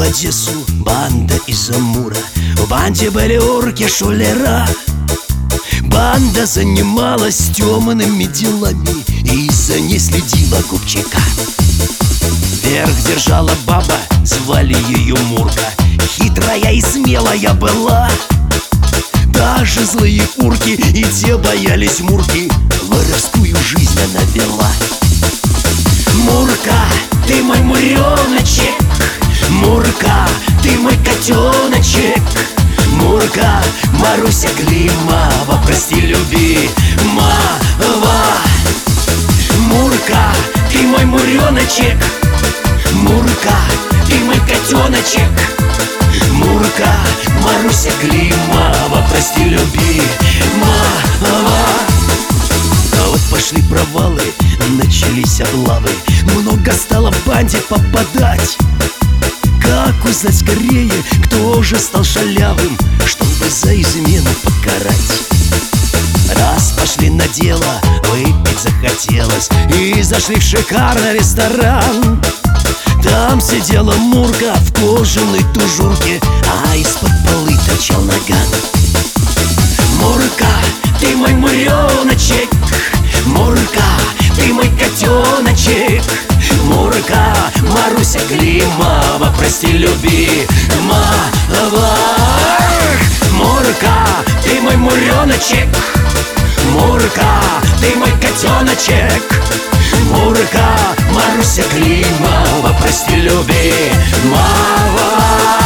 Одессу банда из Амура. В банде были урки-шулера. Банда занималась темными делами и за ней следила Губчака. Верх держала баба, звали ее Мурка. Хитрая и смелая была. Даже злые урки и те боялись Мурки. Воровскую жизнь она вела. Мурка, ты мой муреночек. Мурка, ты мой котеночек. Мурка, Маруся Климова, прости, люби, мава. Мурка, ты мой муреночек. Мурка, ты мой котеночек. Мурка, Маруся Климова, прости, люби, мава. А вот пошли провалы, начались облавы. Много стало в банде попадать. Как узнать скорее, кто же стал шалявым, чтобы за измену покарать? Раз пошли на дело, выпить захотелось, и зашли в шикарный ресторан. Там сидела Мурка в кожаной тужурке, а из-под полы торчал наган. Мурка, ты мой муреночек. Мурка, ты мой котеночек. Мурка, Маруся Климова, прости, люби, мава. Мурка, ты мой муреночек. Мурка, ты мой котеночек. Мурка, Маруся Климова, прости, люби, мава.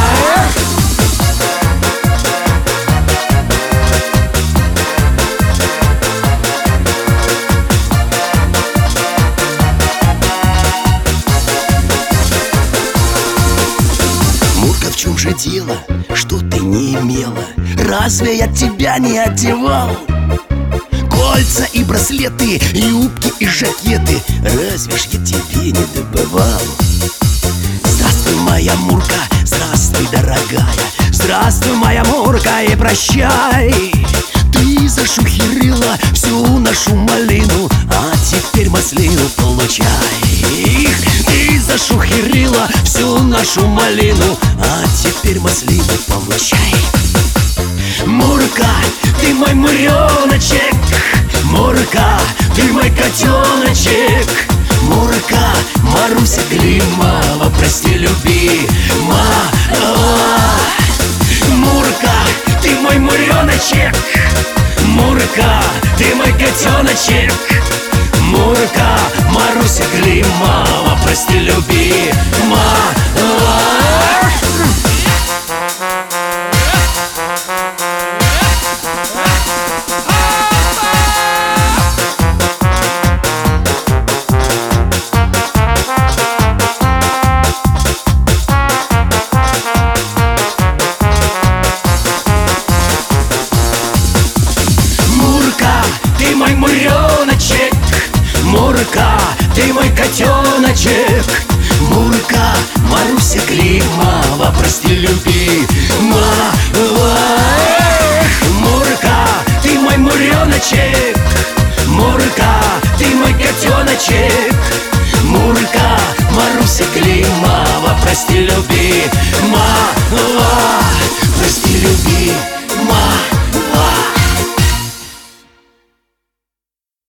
В чем же дело, что ты не имела? Разве я тебя не одевал? Кольца и браслеты, юбки и жакеты, разве ж я тебе не добывал? Здравствуй, моя Мурка, здравствуй, дорогая. Здравствуй, моя Мурка, и прощай. Ты зашухерила всю нашу малину, а теперь маслину получай. Ты зашухерила всю нашу малину, а теперь маслину получай. Мурка, ты мой муреночек. Мурка, ты мой котеночек. Мурка, Маруся Климова, прости, люби, мава. Мурка, ты мой муреночек. Мурка, ты мой котеночек. Мурка, Маруся Климова, прости, люби, мава. Мурка, ты мой котеночек. Мурка, Маруся Климова, прости, люби, мава. Мурка, ты мой муреночек. Мурка, ты мой котеночек. Мурка, Маруся Климова, прости, люби, мава.